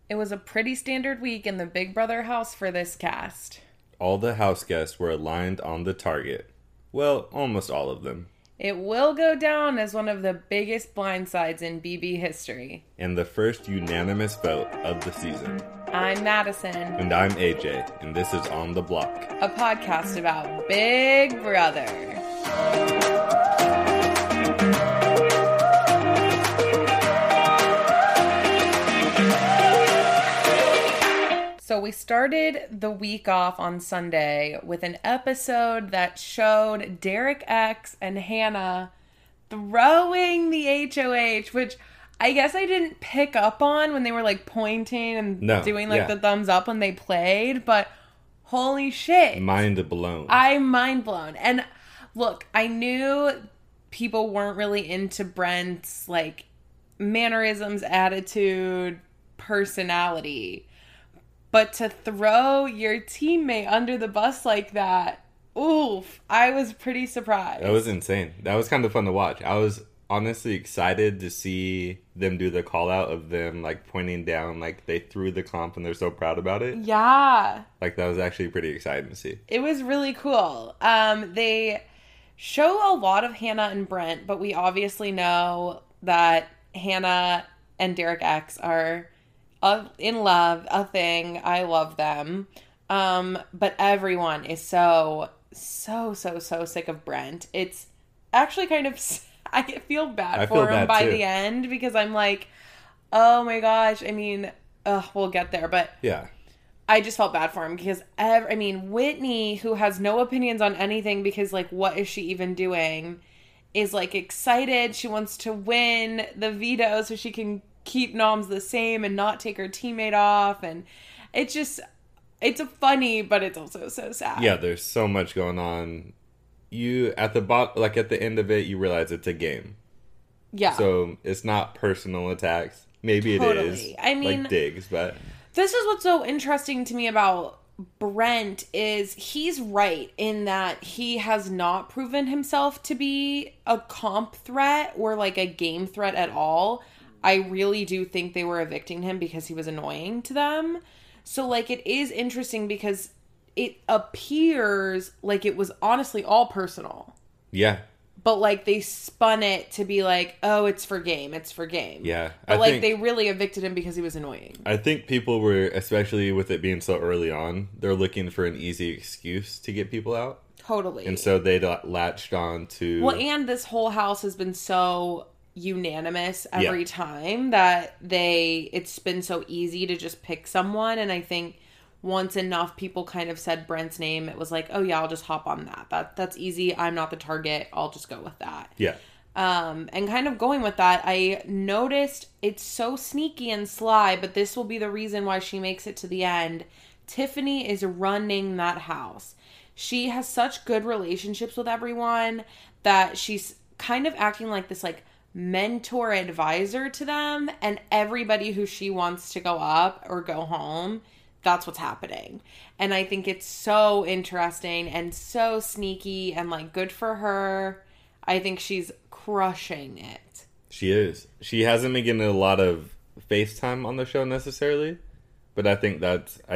It was a pretty standard week in the Big Brother house for this cast. All the house guests were aligned on the target. Well, almost all of them. It will go down as one of the biggest blindsides in BB history. And the first unanimous vote of the season. I'm Madison. And I'm AJ, and this is On the Block, a podcast about Big Brother. So we started the week off on Sunday with an episode that showed Derek X and Hannah throwing the HOH, which I guess I didn't pick up on when they were like pointing and doing like the thumbs up when they played, but holy shit. Mind blown. I'm mind blown. And look, I knew people weren't really into Brent's like mannerisms, attitude, personality. But to throw your teammate under the bus like that, oof, I was pretty surprised. That was insane. That was kind of fun to watch. I was honestly excited to see them do the call out of them like pointing down, like they threw the comp and they're so proud about it. Yeah. Like that was actually pretty exciting to see. It was really cool. They show a lot of Hannah and Brent, but we obviously know that Hannah and Derek X are in love, a thing. I love them. But everyone is so sick of Brent. It's actually kind of, I feel bad for him by the end because I'm like, oh my gosh. I mean, we'll get there, but yeah, I just felt bad for him because Whitney, who has no opinions on anything because like, what is she even doing, is like excited. She wants to win the veto so she can keep noms the same and not take her teammate off, and it's a funny, but it's also so sad. Yeah, there's so much going on. You at the end of it, you realize it's a game. Yeah. So it's not personal attacks. Maybe totally. It is. I mean, like digs, but this is what's so interesting to me about Brent is he's right in that he has not proven himself to be a comp threat or like a game threat at all. I really do think they were evicting him because he was annoying to them. So, like, it is interesting because it appears like it was honestly all personal. Yeah. But, like, they spun it to be like, oh, it's for game. It's for game. Yeah. But, like, they really evicted him because he was annoying. I think people were, especially with it being so early on, they're looking for an easy excuse to get people out. Totally. And so they latched on to... Well, and this whole house has been so unanimous every time that it's been so easy to just pick someone, and I think once enough people kind of said Brent's name, it was like, oh yeah, I'll just hop on that's easy. I'm not the target, I'll just go with that. And kind of going with that, I noticed it's so sneaky and sly, but this will be the reason why she makes it to the end. Tiffany is running that house. She has such good relationships with everyone that she's kind of acting like this like mentor advisor to them, and everybody who she wants to go up or go home, that's what's happening. And I think it's so interesting and so sneaky and like good for her. I think she's crushing it. She is. She hasn't been getting a lot of FaceTime on the show necessarily, but I think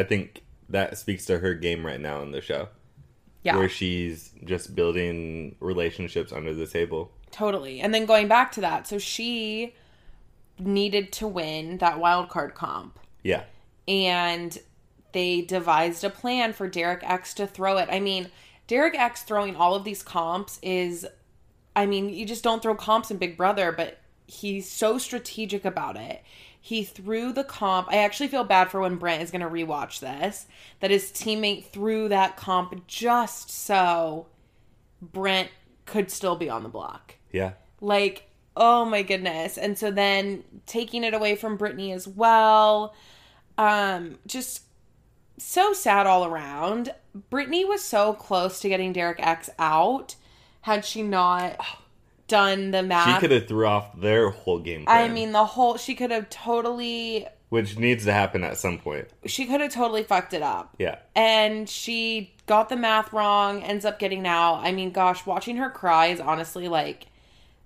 that speaks to her game right now in the show. Yeah. Where she's just building relationships under the table. Totally. And then going back to that, so she needed to win that wild card comp. Yeah. And they devised a plan for Derek X to throw it. I mean, Derek X throwing all of these comps is, I mean, you just don't throw comps in Big Brother, but he's so strategic about it. He threw the comp. I actually feel bad for when Brent is going to rewatch this, that his teammate threw that comp just so Brent could still be on the block. Yeah. Like, oh my goodness. And so then taking it away from Brittany as well. Just so sad all around. Brittany was so close to getting Derek X out had she not done the math. She could have threw off their whole game plan. I mean, she could have totally... Which needs to happen at some point. She could have totally fucked it up. Yeah. And she got the math wrong, ends up getting out. I mean, gosh, watching her cry is honestly, like,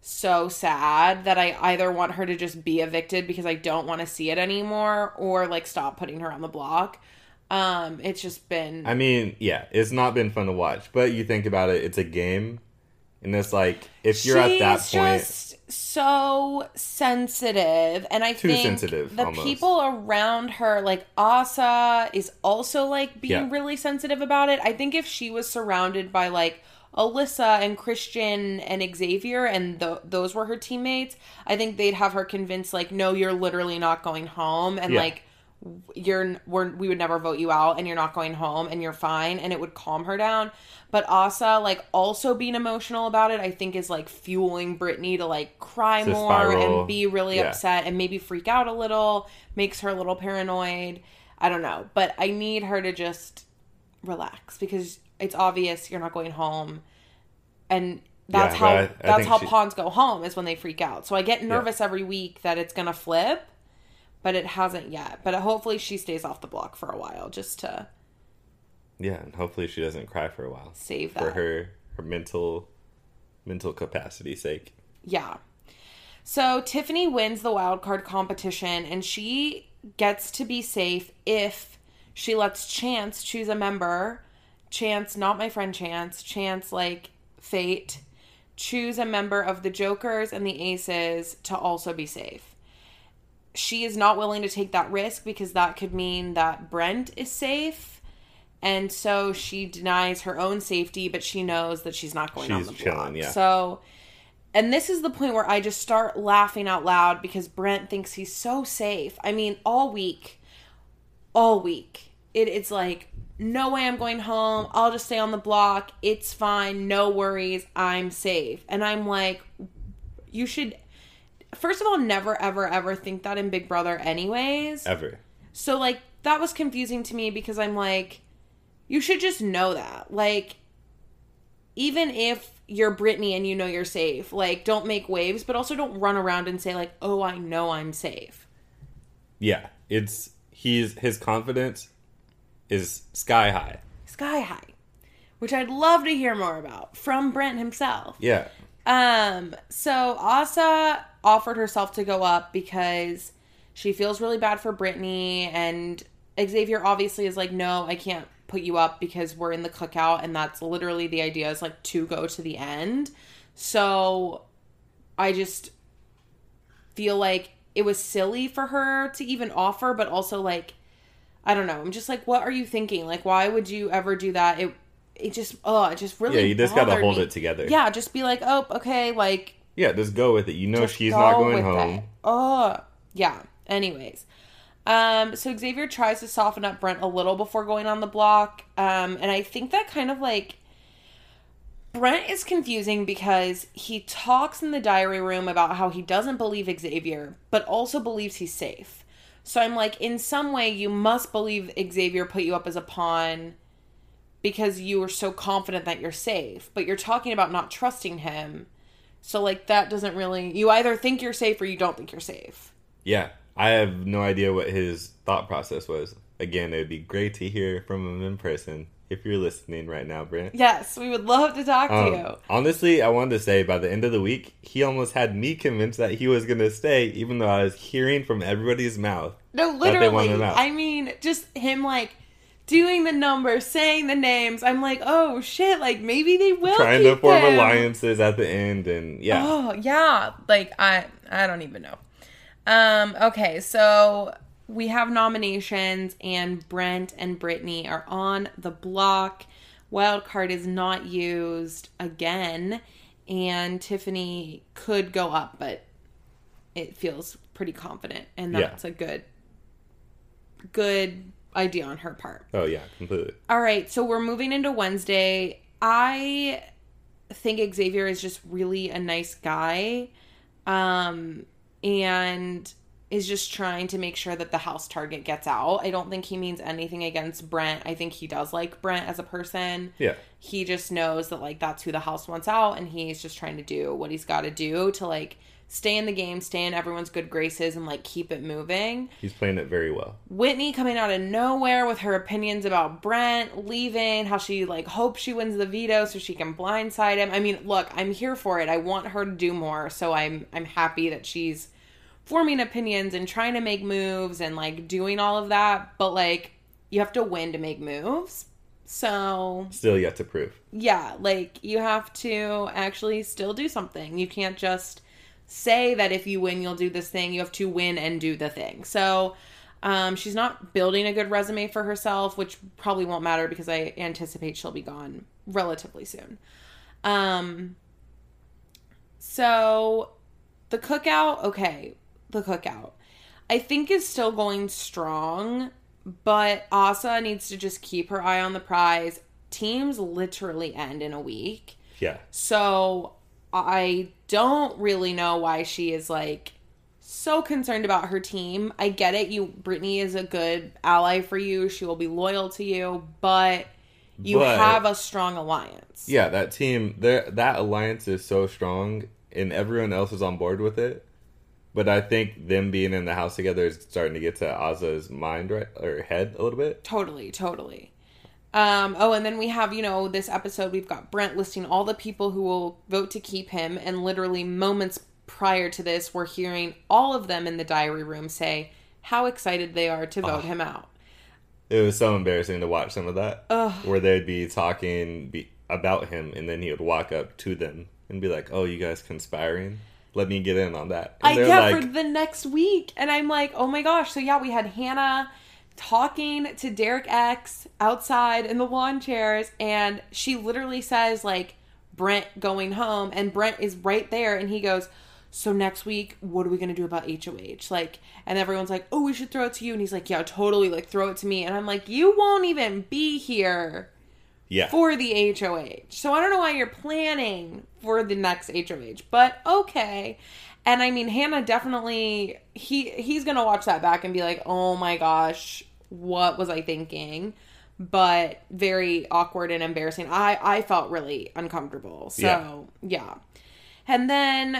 so sad that I either want her to just be evicted because I don't want to see it anymore, or like stop putting her on the block. It's just been... I mean, yeah, it's not been fun to watch, but you think about it, it's a game, and it's like, if you're at that point... She's just so sensitive, and I think sensitive, the almost. People around her, like Asa, is also like being really sensitive about it. I think if she was surrounded by like Alyssa and Christian and Xavier, and those were her teammates, I think they'd have her convinced, like, no, you're literally not going home, and like, we would never vote you out, and you're not going home, and you're fine, and it would calm her down. But Asa, like, also being emotional about it, I think is like fueling Brittany to like cry more spiral. And be really upset and maybe freak out a little, makes her a little paranoid. I don't know, but I need her to just relax, because it's obvious you're not going home, and that's how pawns go home, is when they freak out. So I get nervous every week that it's gonna flip, but it hasn't yet. But hopefully she stays off the block for a while, just to and hopefully she doesn't cry for a while, save that for her mental capacity's sake. Yeah. So Tiffany wins the wild card competition, and she gets to be safe if she lets Chance choose a member. Chance, not my friend Chance like fate, choose a member of the Jokers and the Aces to also be safe. She is not willing to take that risk, because that could mean that Brent is safe, and so she denies her own safety, but she knows that she's not going on the block. So, and this is the point where I just start laughing out loud, because Brent thinks he's so safe. I mean, all week, it's like, no way I'm going home. I'll just stay on the block. It's fine. No worries. I'm safe. And I'm like, you should, first of all, never, ever, ever think that in Big Brother anyways. Ever. So, like, that was confusing to me, because I'm like, you should just know that. Like, even if you're Brittany and you know you're safe, like, don't make waves, but also don't run around and say, like, oh, I know I'm safe. Yeah. His confidence is sky high. Sky high. Which I'd love to hear more about from Brent himself. Yeah. So Asa offered herself to go up because she feels really bad for Brittany, and Xavier obviously is like, no, I can't put you up because we're in the cookout, and that's literally the idea, is like to go to the end. So I just feel like it was silly for her to even offer, but also like, I don't know. I'm just like, what are you thinking? Like, why would you ever do that? It just really... Yeah, you just gotta hold it together. Yeah, just be like, oh, okay, like... Yeah, just go with it. You know she's not going home. Yeah. Anyways. So Xavier tries to soften up Brent a little before going on the block. And I think that kind of like... Brent is confusing, because he talks in the diary room about how he doesn't believe Xavier, but also believes he's safe. So I'm like, in some way, you must believe Xavier put you up as a pawn because you were so confident that you're safe. But you're talking about not trusting him. So, like, that doesn't really... You either think you're safe or you don't think you're safe. Yeah. I have no idea what his thought process was. Again, it would be great to hear from him in person. If you're listening right now, Brent. Yes, we would love to talk to you. Honestly, I wanted to say, by the end of the week, he almost had me convinced that he was going to stay, even though I was hearing from everybody's mouth. No, literally. That they wanted him out. I mean, just him, like, doing the numbers, saying the names. I'm like, oh, shit, like, maybe they will trying to form alliances at the end, and yeah. Oh, yeah. Like, I don't even know. Okay, so... We have nominations, and Brent and Brittany are on the block. Wildcard is not used again, and Tiffany could go up, but it feels pretty confident, and that's a good idea on her part. Oh, yeah, completely. All right, so we're moving into Wednesday. I think Xavier is just really a nice guy, and... is just trying to make sure that the house target gets out. I don't think he means anything against Brent. I think he does like Brent as a person. Yeah. He just knows that, like, that's who the house wants out, and he's just trying to do what he's got to do to, like, stay in the game, stay in everyone's good graces, and, like, keep it moving. He's playing it very well. Whitney coming out of nowhere with her opinions about Brent leaving, how she, like, hopes she wins the veto so she can blindside him. I mean, look, I'm here for it. I want her to do more, so I'm happy that she's forming opinions and trying to make moves and, like, doing all of that. But, like, you have to win to make moves. So... Still yet to prove. Yeah, like, you have to actually still do something. You can't just say that if you win, you'll do this thing. You have to win and do the thing. So, she's not building a good resume for herself, which probably won't matter because I anticipate she'll be gone relatively soon. So, the cookout, okay, the cookout, I think is still going strong, but Asa needs to just keep her eye on the prize. Teams literally end in a week. Yeah. So I don't really know why she is, like, so concerned about her team. I get it. Brittany is a good ally for you. She will be loyal to you, but you have a strong alliance. Yeah, that team, that alliance is so strong, and everyone else is on board with it. But I think them being in the house together is starting to get to Asa's mind, right, or head a little bit. Totally. And then we have, this episode, we've got Brent listing all the people who will vote to keep him. And literally moments prior to this, we're hearing all of them in the diary room say how excited they are to vote him out. It was so embarrassing to watch some of that. Where they'd be talking about him, and then he would walk up to them and be like, oh, you guys conspiring? Let me get in on that. For the next week. And I'm like, oh my gosh. So yeah, we had Hannah talking to Derek X outside in the lawn chairs, and she literally says, like, Brent going home, and Brent is right there, and he goes, so next week, what are we going to do about HOH? Like, and everyone's like, oh, we should throw it to you. And he's like, yeah, totally, like, throw it to me. And I'm like, you won't even be here for the HOH. So I don't know why you're planning for the next HOH, but okay. And I mean, Hannah definitely, he's going to watch that back and be like, oh my gosh, what was I thinking? But very awkward and embarrassing. I felt really uncomfortable. So, yeah. And then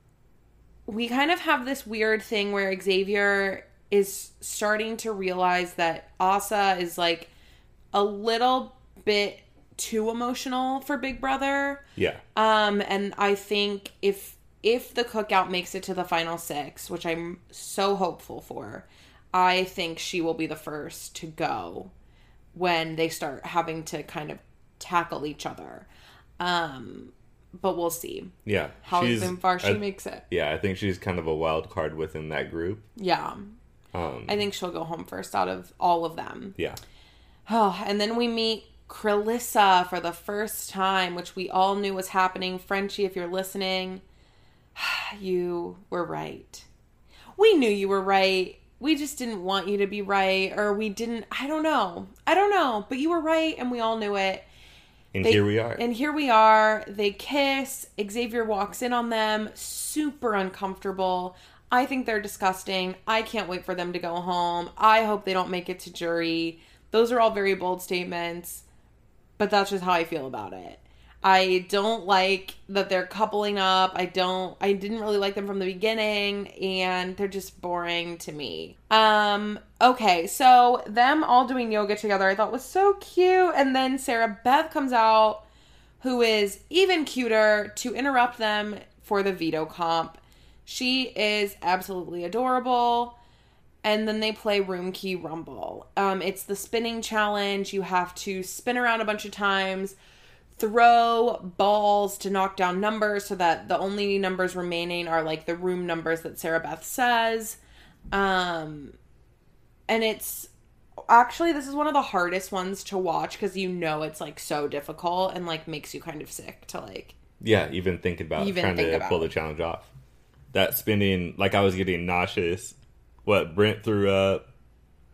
we kind of have this weird thing where Xavier is starting to realize that Asa is, like, a little bit too emotional for Big Brother. Yeah. And I think if the cookout makes it to the final 6, which I'm so hopeful for, I think she will be the first to go when they start having to kind of tackle each other. But we'll see. Yeah. How far she makes it. Yeah, I think she's kind of a wild card within that group. Yeah. I think she'll go home first out of all of them. Yeah. Oh, and then we meet Krillissa for the first time, which we all knew was happening. Frenchie, if you're listening, you were right. We knew you were right. We just didn't want you to be right, or we didn't, I don't know, but you were right, and we all knew it. And here we are. And here we are. They kiss. Xavier walks in on them. Super uncomfortable. I think they're disgusting. I can't wait for them to go home. I hope they don't make it to jury. Those are all very bold statements, but that's just how I feel about it. I don't like that they're coupling up. I didn't really like them from the beginning, and they're just boring to me. Okay, so them all doing yoga together I thought was so cute, and then Sarah Beth comes out, who is even cuter, to interrupt them for the veto comp. She is absolutely adorable. And then they play Room Key Rumble. It's the spinning challenge. You have to spin around a bunch of times, throw balls to knock down numbers so that the only numbers remaining are, like, the room numbers that Sarah Beth says. And it's actually, this is one of the hardest ones to watch because it's, like, so difficult and, like, makes you kind of sick to, like... Yeah, even think about trying to pull the challenge off. That spinning, like, I was getting nauseous. What Brent threw up,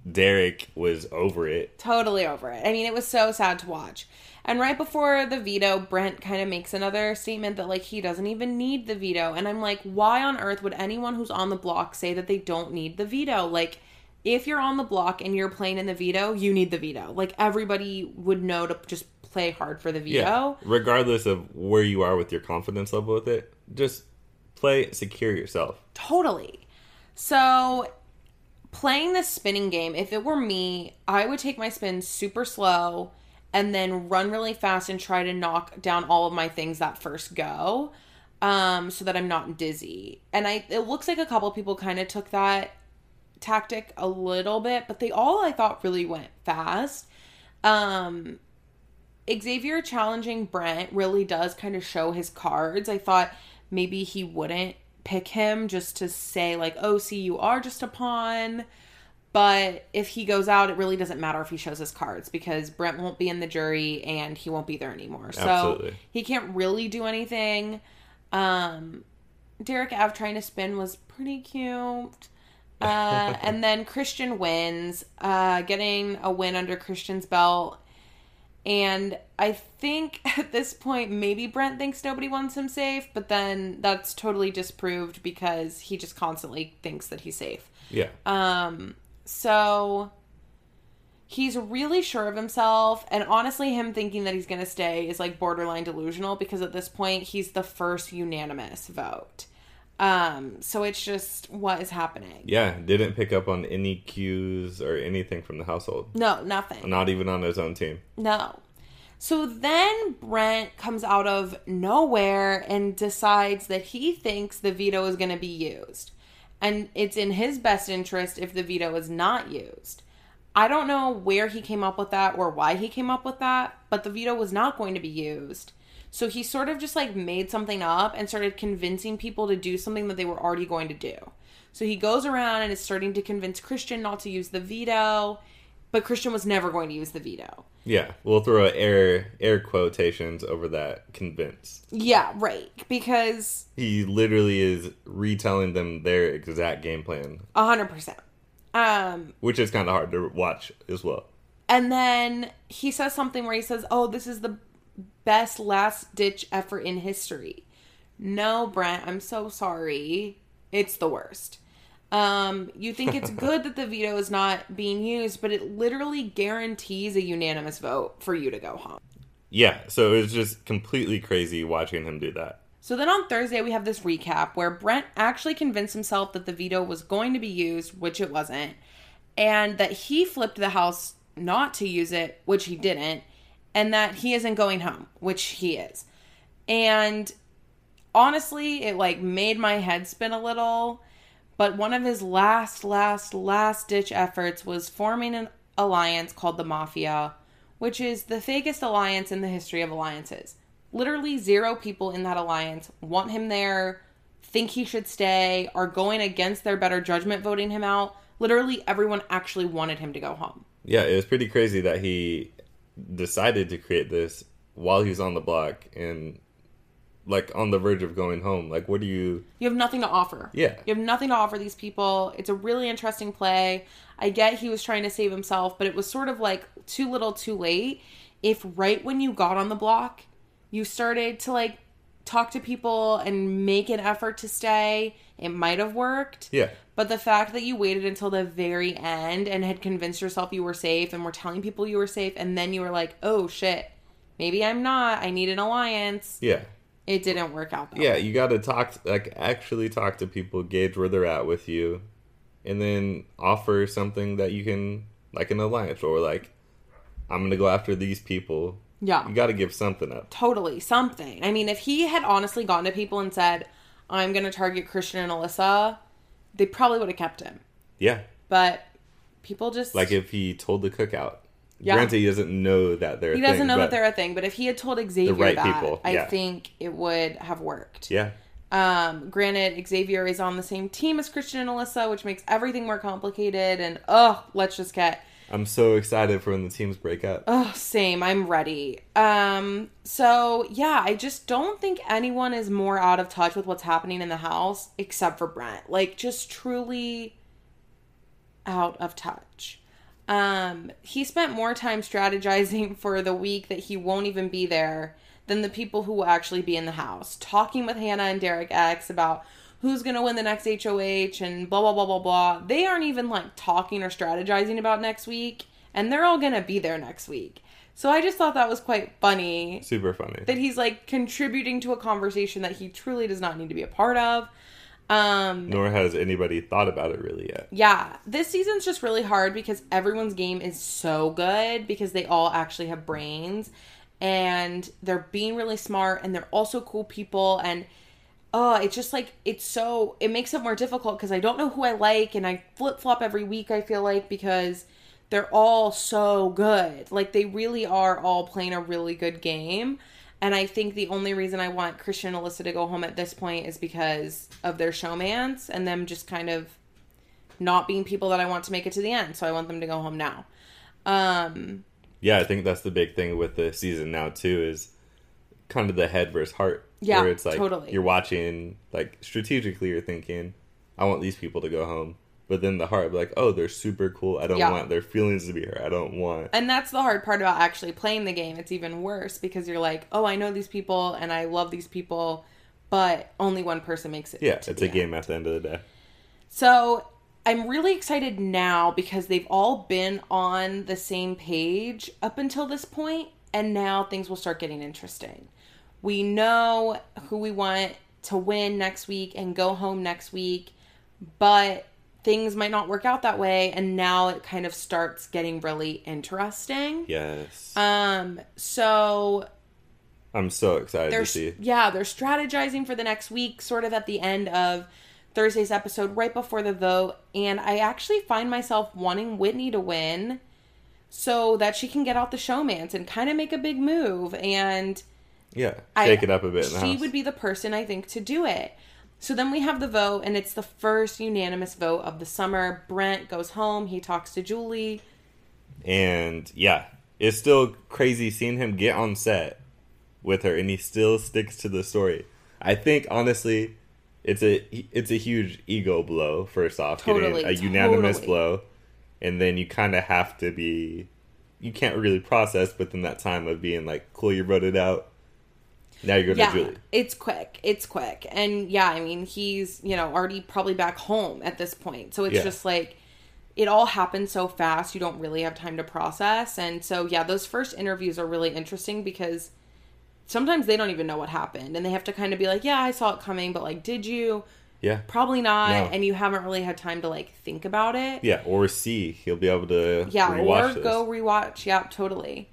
Derek was over it. Totally over it. I mean, it was so sad to watch. And right before the veto, Brent kind of makes another statement that, like, he doesn't even need the veto. And I'm like, why on earth would anyone who's on the block say that they don't need the veto? Like, if you're on the block and you're playing in the veto, you need the veto. Like, everybody would know to just play hard for the veto. Yeah. Regardless of where you are with your confidence level with it, just play secure yourself. Totally. So, playing this spinning game, if it were me, I would take my spin super slow and then run really fast and try to knock down all of my things that first go, so that I'm not dizzy. And it looks like a couple people kind of took that tactic a little bit, but they all, I thought, really went fast. Xavier challenging Brent really does kind of show his cards. I thought maybe he wouldn't pick him just to say, like, oh, see, you are just a pawn. But if he goes out, it really doesn't matter if he shows his cards because Brent won't be in the jury and he won't be there anymore. Absolutely. So he can't really do anything. Derek Ave trying to spin was pretty cute. And then Christian wins, getting a win under Christian's belt. And I think at this point, maybe Brent thinks nobody wants him safe, but then that's totally disproved because he just constantly thinks that he's safe. Yeah. So he's really sure of himself, and honestly, him thinking that he's going to stay is like borderline delusional because at this point, he's the first unanimous vote. So it's just what is happening. Yeah, didn't pick up on any cues or anything from the household. No, nothing. Not even on his own team. No. So then Brent comes out of nowhere and decides that he thinks the veto is going to be used. And it's in his best interest if the veto is not used. I don't know where he came up with that or why he came up with that, but the veto was not going to be used. So he sort of just like made something up and started convincing people to do something that they were already going to do. So he goes around and is starting to convince Christian not to use the veto, but Christian was never going to use the veto. Yeah, we'll throw air quotations over that convince. Yeah, right. Because he literally is retelling them their exact game plan. 100%. Which is kind of hard to watch as well. And then he says something where he says, oh, this is the best last-ditch effort in history. No, Brent, I'm so sorry. It's the worst. You think it's good that the veto is not being used, but it literally guarantees a unanimous vote for you to go home. Yeah, so it was just completely crazy watching him do that. So then on Thursday, we have this recap where Brent actually convinced himself that the veto was going to be used, which it wasn't, and that he flipped the House not to use it, which he didn't, and that he isn't going home, which he is. And honestly, it like made my head spin a little. But one of his last ditch efforts was forming an alliance called the Mafia, which is the fakest alliance in the history of alliances. Literally 0 people in that alliance want him there, think he should stay, are going against their better judgment voting him out. Literally everyone actually wanted him to go home. Yeah, it was pretty crazy that he decided to create this while he was on the block and like on the verge of going home. Like, what do you... You have nothing to offer. Yeah. You have nothing to offer these people. It's a really interesting play. I get he was trying to save himself, but it was sort of like too little too late. If right when you got on the block, you started to like talk to people and make an effort to stay, it might have worked. Yeah. But the fact that you waited until the very end and had convinced yourself you were safe and were telling people you were safe, and then you were like, oh shit, maybe I'm not. I need an alliance. Yeah. It didn't work out. Yeah, you got to actually talk to people, gauge where they're at with you, and then offer something that you can, like an alliance, or like, I'm going to go after these people. Yeah. You got to give something up. Totally, something. I mean, if he had honestly gone to people and said, I'm going to target Christian and Alyssa, they probably would have kept him. Yeah. But people just... Like if he told the cookout. Yeah. Granted, he doesn't know that they're a thing. He doesn't know that they're a thing, but if he had told Xavier right that, people. I think it would have worked. Yeah. Granted, Xavier is on the same team as Christian and Alyssa, which makes everything more complicated, and let's just get... I'm so excited for when the teams break up. Same. I'm ready. So, yeah, I just don't think anyone is more out of touch with what's happening in the house, except for Brent. Like, just truly out of touch. He spent more time strategizing for the week that he won't even be there than the people who will actually be in the house. Talking with Hannah and Derek X about who's going to win the next HOH and blah, blah, blah, blah, blah. They aren't even, like, talking or strategizing about next week, and they're all going to be there next week. So I just thought that was quite funny. Super funny. That he's, like, contributing to a conversation that he truly does not need to be a part of. Nor has anybody thought about it really yet. Yeah. This season's just really hard because everyone's game is so good because they all actually have brains. And they're being really smart, and they're also cool people, and it's just like, it makes it more difficult because I don't know who I like, and I flip-flop every week, I feel like, because they're all so good. Like, they really are all playing a really good game, and I think the only reason I want Christian and Alyssa to go home at this point is because of their showmance, and them just kind of not being people that I want to make it to the end, so I want them to go home now. Yeah, I think that's the big thing with the season now, too, is kind of the head versus heart. Yeah, where it's like, totally. You're watching, like, strategically you're thinking, I want these people to go home. But then the heart, like, oh, they're super cool. I don't want their feelings to be hurt. I don't want... And that's the hard part about actually playing the game. It's even worse because you're like, oh, I know these people and I love these people, but only one person makes it. Yeah, it's a game at the end of the day. So... I'm really excited now because they've all been on the same page up until this point, and now things will start getting interesting. We know who we want to win next week and go home next week, but things might not work out that way, and now it kind of starts getting really interesting. Yes. So... I'm so excited to see. Yeah, they're strategizing for the next week, sort of at the end of Thursday's episode, right before the vote, and I actually find myself wanting Whitney to win so that she can get out the showmance and kind of make a big move, and shake it up a bit in the house. She would be the person, I think, to do it. So then we have the vote, and it's the first unanimous vote of the summer. Brent goes home, he talks to Julie. And, yeah, it's still crazy seeing him get on set with her, and he still sticks to the story. I think, honestly... It's a huge ego blow, first off. Getting a unanimous blow. And then you kind of have to be... You can't really process, but then that time of being like, cool, you wrote it out. Now you're going to Julie. It's quick. And yeah, I mean, he's, already probably back home at this point. So it's just like, it all happens so fast, you don't really have time to process. And so, yeah, those first interviews are really interesting because... Sometimes they don't even know what happened. And they have to kind of be like, yeah, I saw it coming, but, like, did you? Yeah. Probably not. No. And you haven't really had time to, like, think about it. Yeah, or see. He'll be able to rewatch go rewatch. Yeah, totally.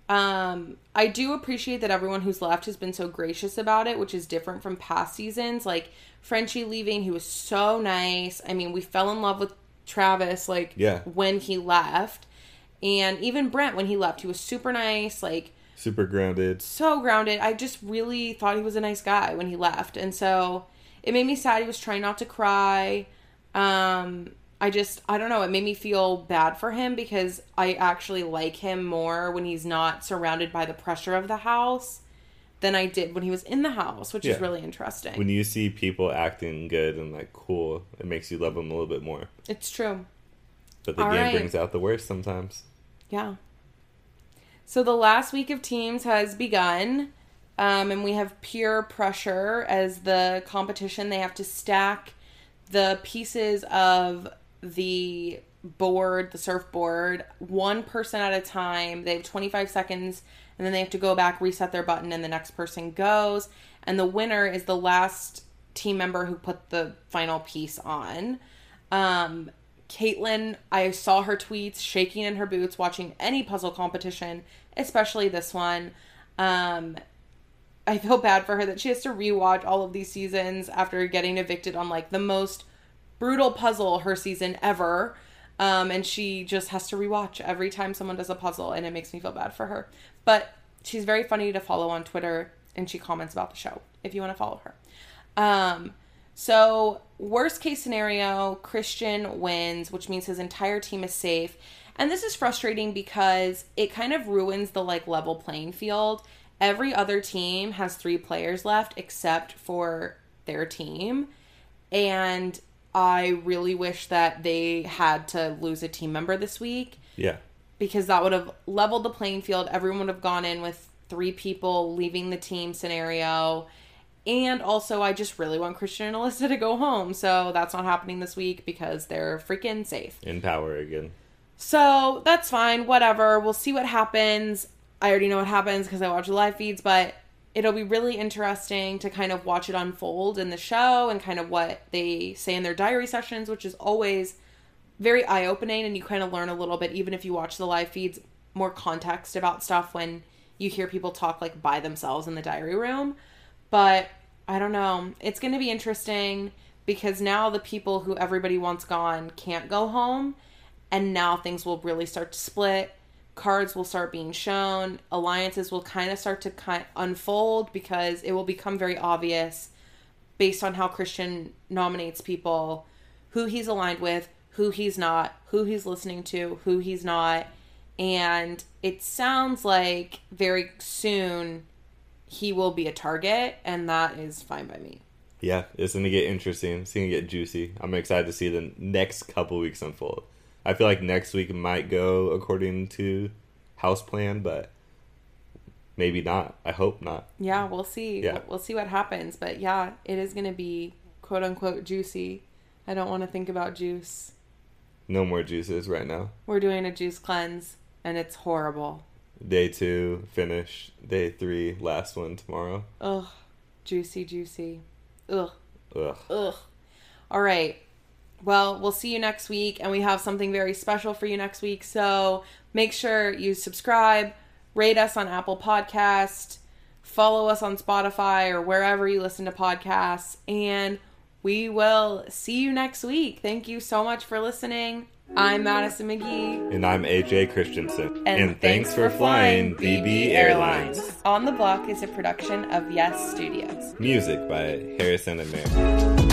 I do appreciate that everyone who's left has been so gracious about it, which is different from past seasons. Like, Frenchie leaving, he was so nice. I mean, we fell in love with Travis, when he left. And even Brent, when he left, he was super nice, like... Super grounded. So grounded. I just really thought he was a nice guy when he left. And so it made me sad he was trying not to cry. I don't know. It made me feel bad for him because I actually like him more when he's not surrounded by the pressure of the house than I did when he was in the house, which is really interesting. When you see people acting good and like cool, it makes you love them a little bit more. It's true. But the game brings out the worst sometimes. Yeah. So the last week of teams has begun, and we have peer pressure as the competition. They have to stack the pieces of the board, the surfboard, one person at a time. They have 25 seconds, and then they have to go back, reset their button, and the next person goes. And the winner is the last team member who put the final piece on. Caitlin, I saw her tweets shaking in her boots watching any puzzle competition, especially this one. I feel bad for her that she has to rewatch all of these seasons after getting evicted on like the most brutal puzzle her season ever. And she just has to rewatch every time someone does a puzzle, and it makes me feel bad for her. But she's very funny to follow on Twitter, and she comments about the show if you want to follow her. So, worst case scenario, Christian wins, which means his entire team is safe. And this is frustrating because it kind of ruins the, like, level playing field. Every other team has 3 players left except for their team. And I really wish that they had to lose a team member this week. Yeah. Because that would have leveled the playing field. Everyone would have gone in with 3 people leaving the team scenario. And also, I just really want Christian and Alyssa to go home. So that's not happening this week because they're freaking safe. In power again. So that's fine. Whatever. We'll see what happens. I already know what happens because I watch the live feeds. But it'll be really interesting to kind of watch it unfold in the show and kind of what they say in their diary sessions, which is always very eye-opening. And you kind of learn a little bit, even if you watch the live feeds, more context about stuff when you hear people talk like by themselves in the diary room. But I don't know. It's going to be interesting because now the people who everybody wants gone can't go home. And now things will really start to split. Cards will start being shown. Alliances will kind of start to unfold because it will become very obvious based on how Christian nominates people, who he's aligned with, who he's not, who he's listening to, who he's not. And it sounds like very soon he will be a target, and that is fine by me. Yeah, it's going to get interesting. It's going to get juicy. I'm excited to see the next couple weeks unfold. I feel like next week might go according to house plan, but maybe not. I hope not. Yeah, we'll see. Yeah. We'll see what happens. But yeah, it is going to be quote-unquote juicy. I don't want to think about juice. No more juices right now. We're doing a juice cleanse, and it's horrible. Day 2, finish. Day 3, last one tomorrow. Ugh. Juicy. Ugh. Ugh. All right. Well, we'll see you next week, and we have something very special for you next week. So make sure you subscribe, rate us on Apple Podcast, follow us on Spotify or wherever you listen to podcasts, and we will see you next week. Thank you so much for listening. I'm Madison McGee. And I'm AJ Christensen. And thanks for flying BB Airlines. On the Block is a production of Yes Studios. Music by Harrison and Mary.